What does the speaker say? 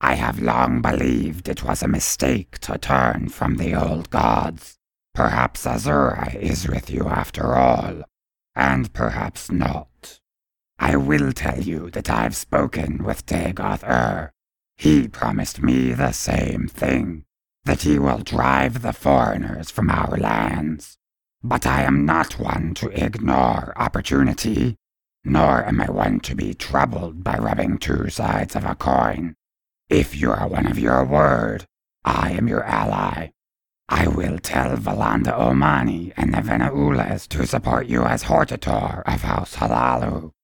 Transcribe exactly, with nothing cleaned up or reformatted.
I have long believed it was a mistake to turn from the old gods. Perhaps Azura is with you after all, and perhaps not. I will tell you that I've spoken with Dagoth-Ur. He promised me the same thing, that he will drive the foreigners from our lands. But I am not one to ignore opportunity, nor am I one to be troubled by rubbing two sides of a coin. If you are one of your word, I am your ally. I will tell Valanda Omani and the Venaulas to support you as Hortator of House Halalu.